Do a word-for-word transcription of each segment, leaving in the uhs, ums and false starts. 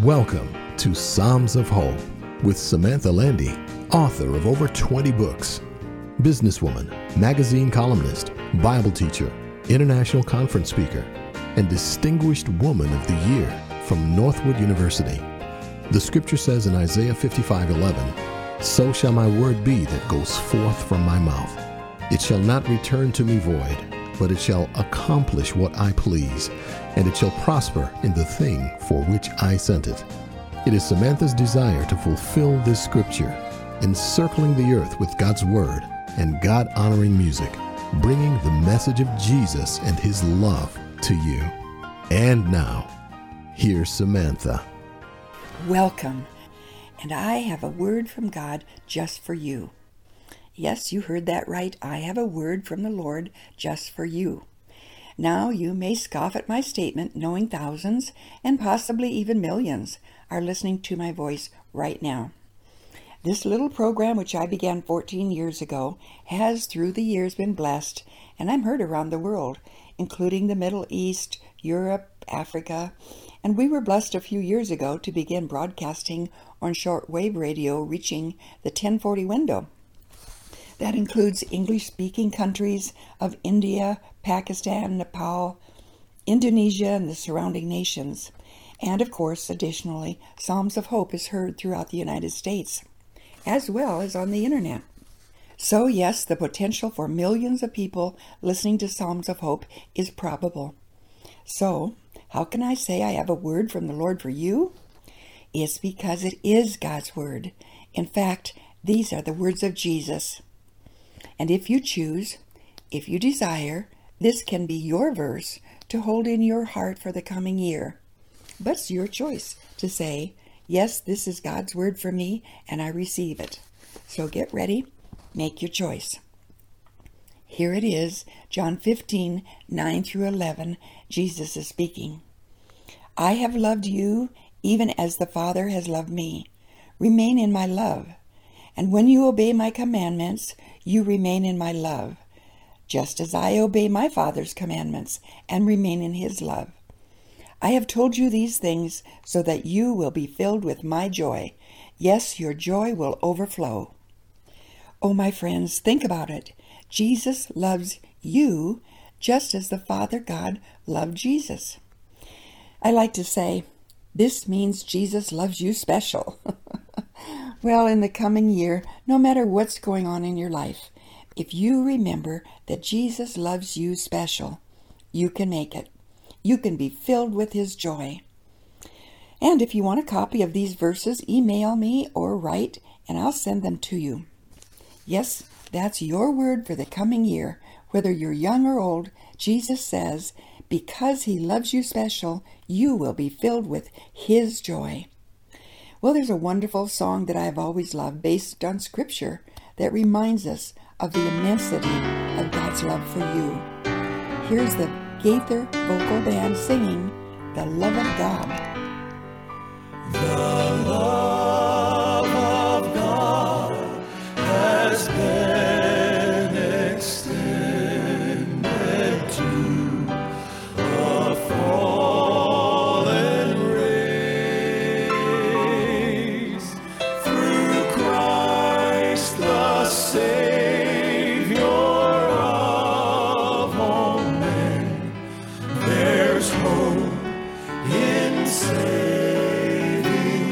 Welcome to Psalms of Hope with Samantha Landy, author of over twenty books, businesswoman, magazine columnist, Bible teacher, international conference speaker, and Distinguished Woman of the Year from Northwood University. The scripture says in Isaiah fifty-five eleven, "So shall my word be that goes forth from my mouth. It shall not return to me void, but it shall accomplish what I please, and it shall prosper in the thing for which I sent it." It is Samantha's desire to fulfill this scripture, encircling the earth with God's word and God-honoring music, bringing the message of Jesus and his love to you. And now, here's Samantha. Welcome, and I have a word from God just for you. Yes, you heard that right. I have a word from the Lord just for you. Now, you may scoff at my statement, knowing thousands and possibly even millions are listening to my voice right now. This little program, which I began fourteen years ago, has through the years been blessed, and I'm heard around the world, including the Middle East, Europe, Africa, and we were blessed a few years ago to begin broadcasting on shortwave radio, reaching the ten forty window. That includes English-speaking countries of India, Pakistan, Nepal, Indonesia, and the surrounding nations. And of course, additionally, Psalms of Hope is heard throughout the United States, as well as on the internet. So yes, the potential for millions of people listening to Psalms of Hope is probable. So, how can I say I have a word from the Lord for you? It's because it is God's word. In fact, these are the words of Jesus. And if you choose, if you desire, this can be your verse to hold in your heart for the coming year. But it's your choice to say, yes, this is God's word for me, and I receive it. So get ready, make your choice. Here it is, John fifteen, nine through eleven, Jesus is speaking. "I have loved you, even as the Father has loved me. Remain in my love. And when you obey my commandments, you remain in my love, just as I obey my Father's commandments and remain in his love. I have told you these things so that you will be filled with my joy. Yes, your joy will overflow." Oh, my friends, think about it. Jesus loves you just as the Father God loved Jesus. I like to say, this means Jesus loves you special. Well, in the coming year, no matter what's going on in your life, if you remember that Jesus loves you special, you can make it. You can be filled with his joy. And if you want a copy of these verses, email me or write, and I'll send them to you. Yes, that's your word for the coming year. Whether you're young or old, Jesus says, because he loves you special, you will be filled with his joy. Well, there's a wonderful song that I've always loved based on scripture that reminds us of the immensity of God's love for you. Here's the Gaither Vocal Band singing "The Love of God." The love of God has been extended to a fallen race through Christ the Savior of all men. There's hope in saving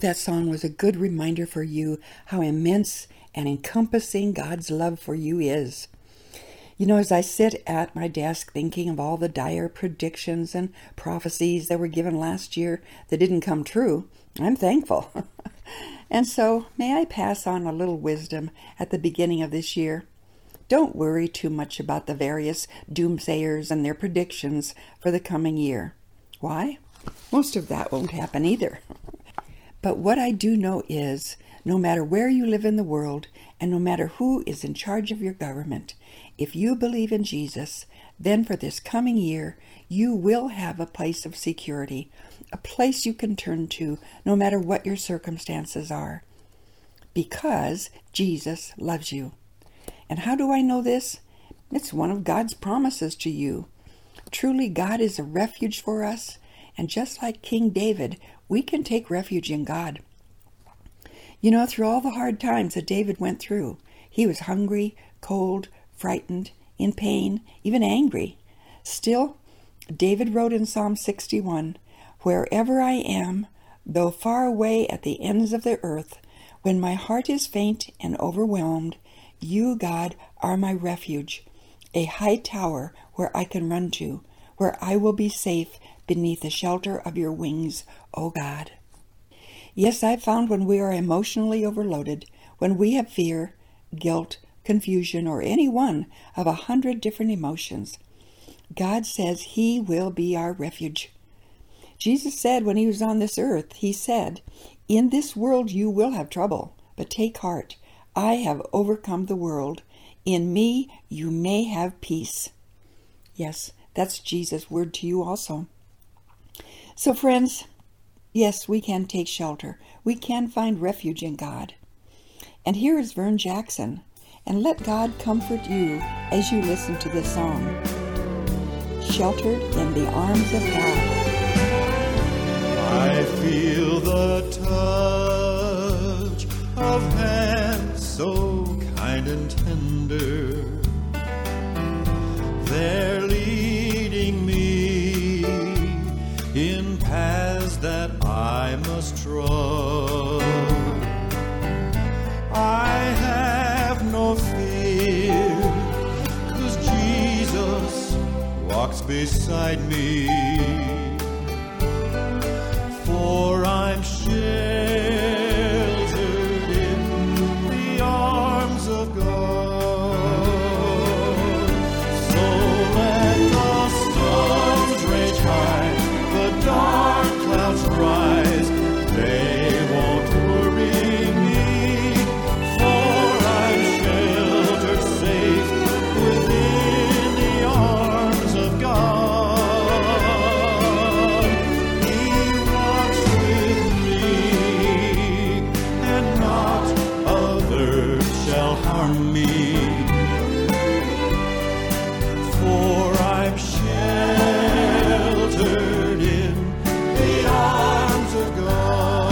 that song was a good reminder for you how immense and encompassing God's love for you is. You know, as I sit at my desk thinking of all the dire predictions and prophecies that were given last year that didn't come true, I'm thankful. And so, may I pass on a little wisdom at the beginning of this year? Don't worry too much about the various doomsayers and their predictions for the coming year. Why? Most of that won't happen either. But what I do know is, no matter where you live in the world, and no matter who is in charge of your government, if you believe in Jesus, then for this coming year, you will have a place of security, a place you can turn to no matter what your circumstances are, because Jesus loves you. And how do I know this? It's one of God's promises to you. Truly, God is a refuge for us, and just like King David, we can take refuge in God. You know, through all the hard times that David went through, he was hungry, cold, frightened, in pain, even angry. Still, David wrote in Psalm sixty-one, "Wherever I am, though far away at the ends of the earth, when my heart is faint and overwhelmed, you, God, are my refuge, a high tower where I can run to, where I will be safe beneath the shelter of your wings, O God." Yes, I've found when we are emotionally overloaded, when we have fear, guilt, confusion, or any one of a hundred different emotions, God says He will be our refuge. Jesus said when He was on this earth, He said, "In this world you will have trouble, but take heart. I have overcome the world. In me you may have peace." Yes, that's Jesus' word to you also. So friends, yes, we can take shelter. We can find refuge in God. And here is Vern Jackson. And let God comfort you as you listen to this song. Sheltered in the arms of God. I feel the touch of hands so kind and tender. They're leading me in paths that I must trust. I have no fear, 'cause Jesus walks beside me. For I'm sheltered in the arms of God. So let the storms rage high, the dark clouds rise, they won't worry me, for I'm sheltered safe within the arms of God. He walks with me, and not others shall harm me, for I'm sheltered in the arms of God.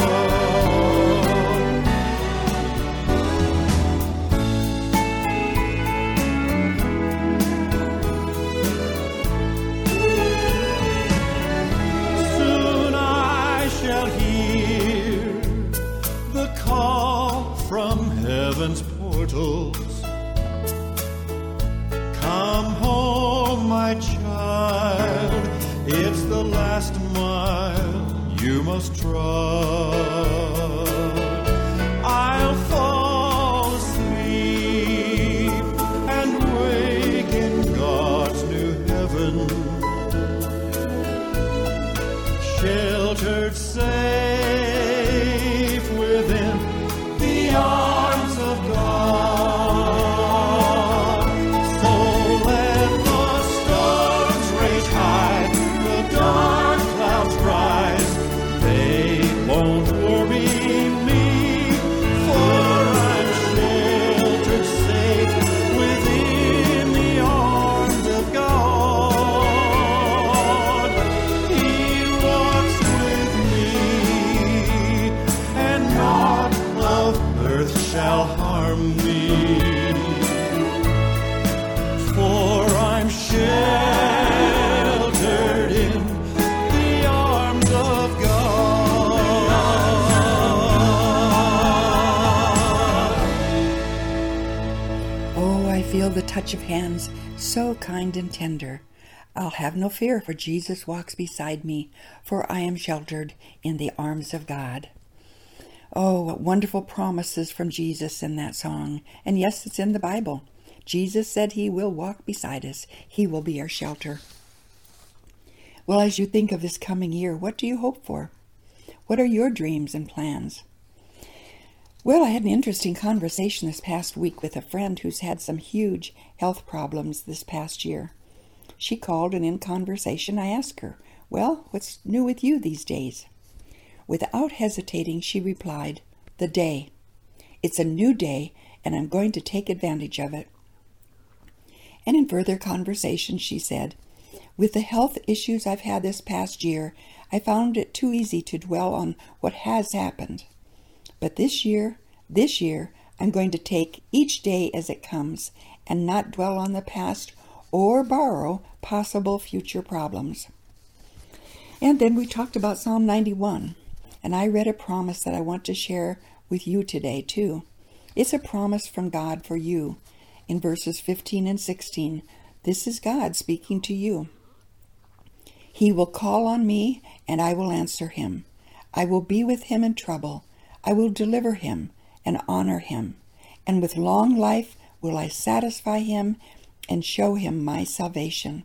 Soon I shall hear the call from heaven's portals. Come home, my child, it's the last mile you must trod. I'll fall asleep and wake in God's new heaven, sheltered safe within the arms of God. So let the storms rage high, the dark clouds rise, they won't worry Oh, I feel the touch of hands, so kind and tender. I'll have no fear, for Jesus walks beside me, for I am sheltered in the arms of God. Oh, what wonderful promises from Jesus in that song. And yes, it's in the Bible. Jesus said he will walk beside us. He will be our shelter. Well, as you think of this coming year, what do you hope for? What are your dreams and plans? Well, I had an interesting conversation this past week with a friend who's had some huge health problems this past year. She called, and in conversation I asked her, well, what's new with you these days? Without hesitating, she replied, the day. It's a new day, and I'm going to take advantage of it. And in further conversation, she said, with the health issues I've had this past year, I found it too easy to dwell on what has happened. But this year, this year, I'm going to take each day as it comes and not dwell on the past or borrow possible future problems. And then we talked about Psalm ninety-one, and I read a promise that I want to share with you today too. It's a promise from God for you in verses fifteen and sixteen. This is God speaking to you. He will call on me, and I will answer him. I will be with him in trouble. I will deliver him and honor him, and with long life will I satisfy him and show him my salvation.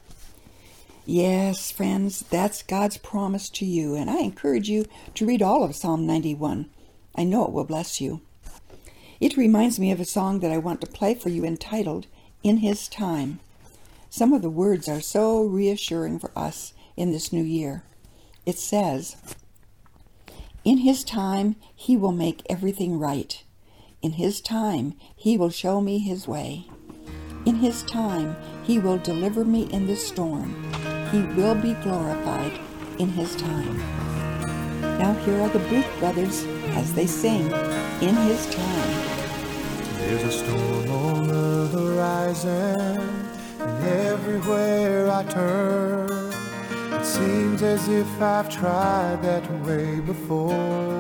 Yes, friends, that's God's promise to you, and I encourage you to read all of Psalm ninety-one. I know it will bless you. It reminds me of a song that I want to play for you entitled, In His Time. Some of the words are so reassuring for us in this new year. It says, in his time, he will make everything right. In his time, he will show me his way. In his time, he will deliver me in the storm. He will be glorified in his time. Now here are the Booth brothers as they sing, In His Time. There's a storm on the horizon, and everywhere I turn, it seems as if I've tried that way before.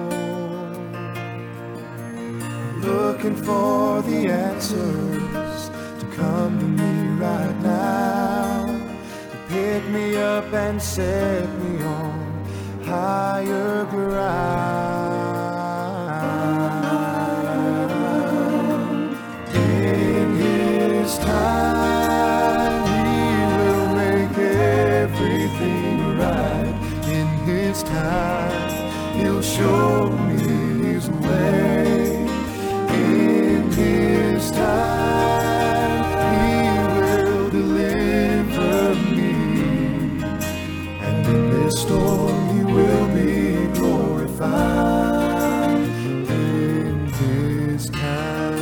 Looking for the answers to come to me right now, to pick me up and set me on higher ground. In his time, he will make everything right. In his time, he'll show me his way. In his time, he will deliver me, and in this storm he will be glorified. In his time.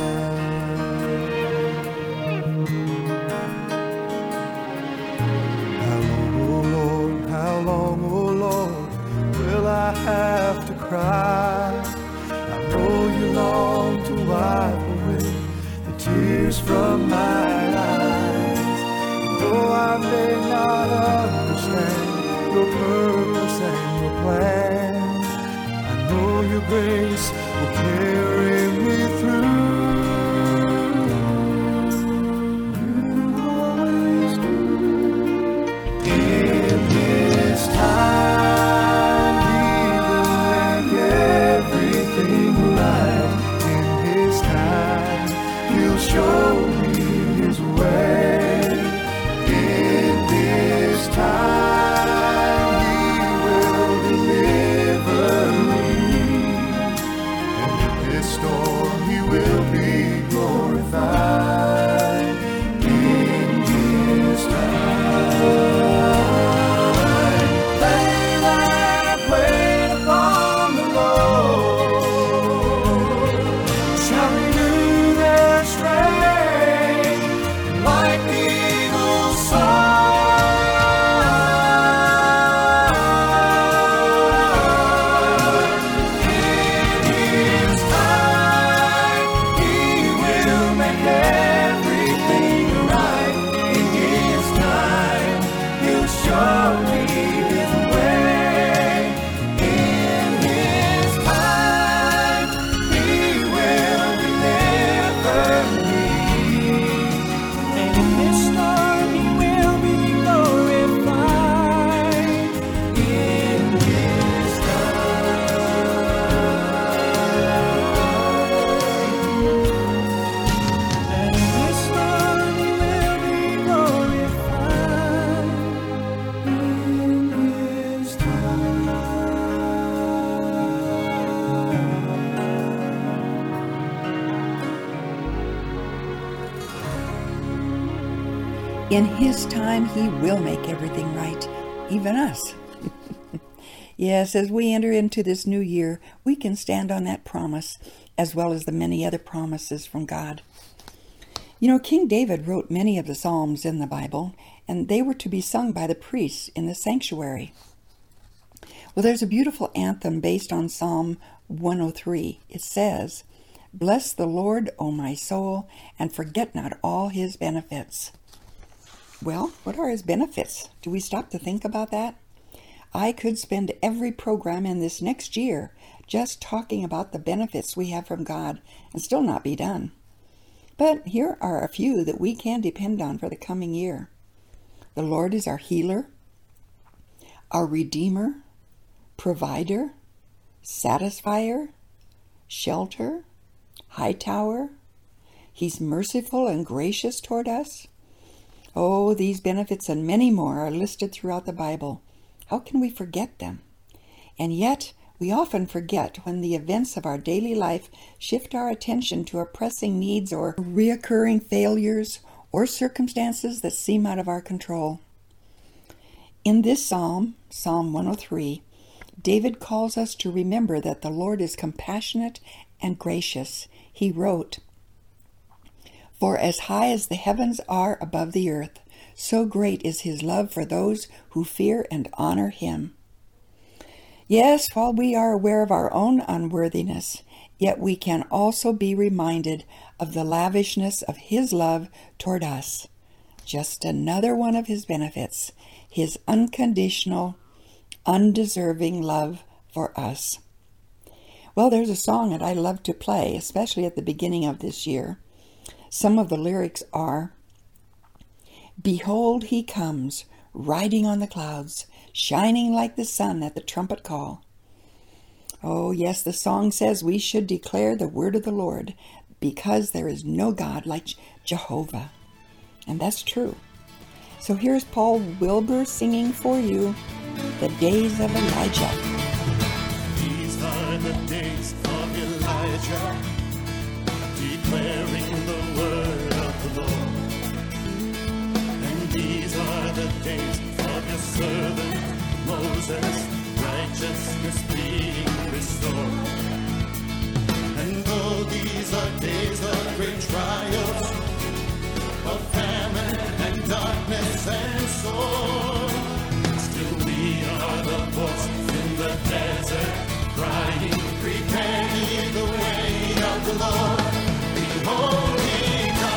How long, oh Lord, how long, oh Lord, will I have to cry? I know you long to wipe away the tears from my eyes. Though I may not understand your purpose and your plan, I know your grace will carry me through. You always do. In his time, he will make everything right. In his time, he'll show me his way. In his time, he will deliver me, and in this storm he In His time, He will make everything right, even us. Yes, as we enter into this new year, we can stand on that promise, as well as the many other promises from God. You know, King David wrote many of the Psalms in the Bible, and they were to be sung by the priests in the sanctuary. Well, there's a beautiful anthem based on Psalm one oh three. It says, "Bless the Lord, O my soul, and forget not all His benefits." Well, what are His benefits? Do we stop to think about that? I could spend every program in this next year just talking about the benefits we have from God and still not be done. But here are a few that we can depend on for the coming year. The Lord is our healer, our Redeemer, provider, satisfier, shelter, high tower. He's merciful and gracious toward us. Oh, these benefits and many more are listed throughout the Bible. How can we forget them? And yet, we often forget when the events of our daily life shift our attention to our pressing needs or reoccurring failures or circumstances that seem out of our control. In this psalm, Psalm one oh three, David calls us to remember that the Lord is compassionate and gracious. He wrote, "For as high as the heavens are above the earth, so great is His love for those who fear and honor Him." Yes, while we are aware of our own unworthiness, yet we can also be reminded of the lavishness of His love toward us. Just another one of His benefits, His unconditional, undeserving love for us. Well, there's a song that I love to play, especially at the beginning of this year. Some of the lyrics are, "Behold, He comes, riding on the clouds, shining like the sun at the trumpet call." Oh, yes, the song says we should declare the word of the Lord, because there is no God like Jehovah. And that's true. So here's Paul Wilbur singing for you, "The Days of Elijah." These are the days of Elijah, declaring the word of the Lord. And these are the days of your servant Moses, righteousness being restored. And though these are days of great trials, of famine and darkness and sword, still we are the voice in the desert, crying, "Prepare ye the way of the Lord. Behold, He comes."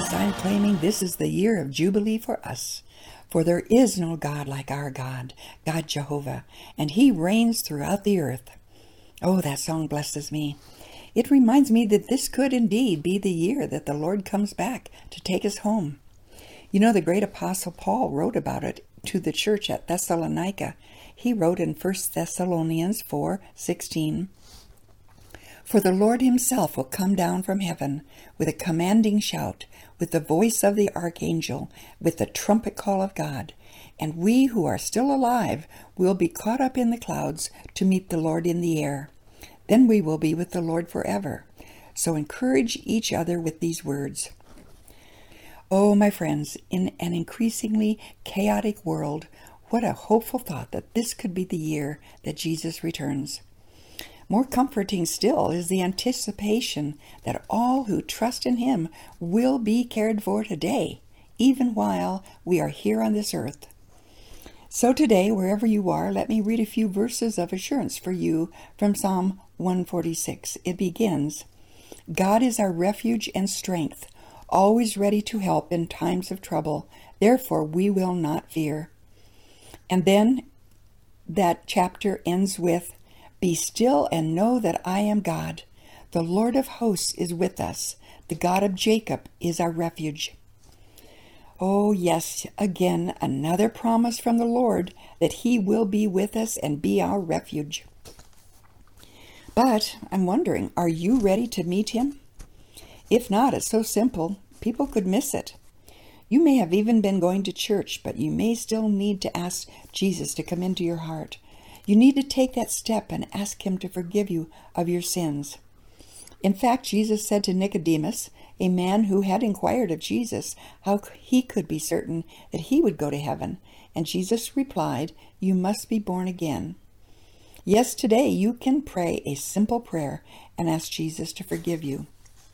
Yes, I'm claiming this is the year of Jubilee for us. For there is no God like our God, God Jehovah, and He reigns throughout the earth. Oh, that song blesses me. It reminds me that this could indeed be the year that the Lord comes back to take us home. You know, the great apostle Paul wrote about it to the church at Thessalonica. He wrote in First Thessalonians four sixteen, "For the Lord himself will come down from heaven with a commanding shout, with the voice of the archangel, with the trumpet call of God. And we who are still alive will be caught up in the clouds to meet the Lord in the air. Then we will be with the Lord forever. So encourage each other with these words." Oh, my friends, in an increasingly chaotic world, what a hopeful thought that this could be the year that Jesus returns. More comforting still is the anticipation that all who trust in Him will be cared for today, even while we are here on this earth. So today, wherever you are, let me read a few verses of assurance for you from Psalm one forty-six. It begins, "God is our refuge and strength, always ready to help in times of trouble. Therefore we will not fear." And then that chapter ends with, "Be still and know that I am God. The Lord of hosts is with us. The God of Jacob is our refuge." Oh, yes, again, another promise from the Lord that He will be with us and be our refuge. But I'm wondering, are you ready to meet Him? If not, it's so simple, people could miss it. You may have even been going to church, but you may still need to ask Jesus to come into your heart. You need to take that step and ask Him to forgive you of your sins. In fact, Jesus said to Nicodemus, a man who had inquired of Jesus how he could be certain that he would go to heaven, and Jesus replied, "You must be born again." Yes, today you can pray a simple prayer and ask Jesus to forgive you.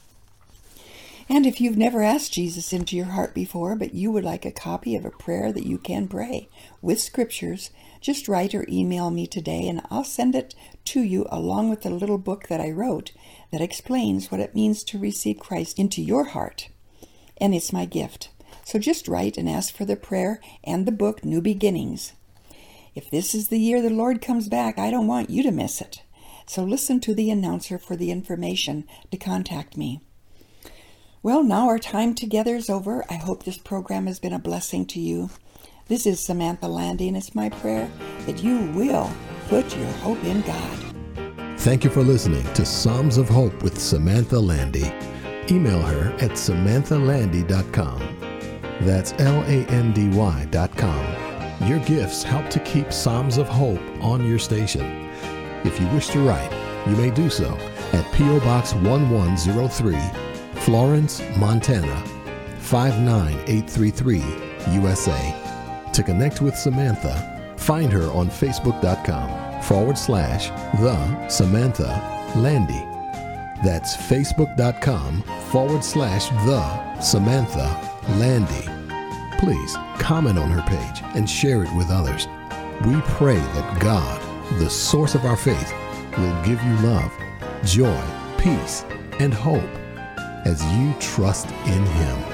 And if you've never asked Jesus into your heart before, but you would like a copy of a prayer that you can pray with scriptures, just write or email me today and I'll send it to you along with the little book that I wrote that explains what it means to receive Christ into your heart. And it's my gift. So just write and ask for the prayer and the book, New Beginnings. If this is the year the Lord comes back, I don't want you to miss it. So listen to the announcer for the information to contact me. Well, now our time together is over. I hope this program has been a blessing to you. This is Samantha Landy, and it's my prayer that you will put your hope in God. Thank you for listening to Psalms of Hope with Samantha Landy. Email her at samantha landy dot com. That's L A N D Y dot com. Your gifts help to keep Psalms of Hope on your station. If you wish to write, you may do so at P O Box one one zero three, Florence, Montana, five nine eight three three, U S A. To connect with Samantha, find her on Facebook.com forward slash the Samantha Landy. That's Facebook.com forward slash the Samantha Landy. Please comment on her page and share it with others. We pray that God, the source of our faith, will give you love, joy, peace, and hope as you trust in Him.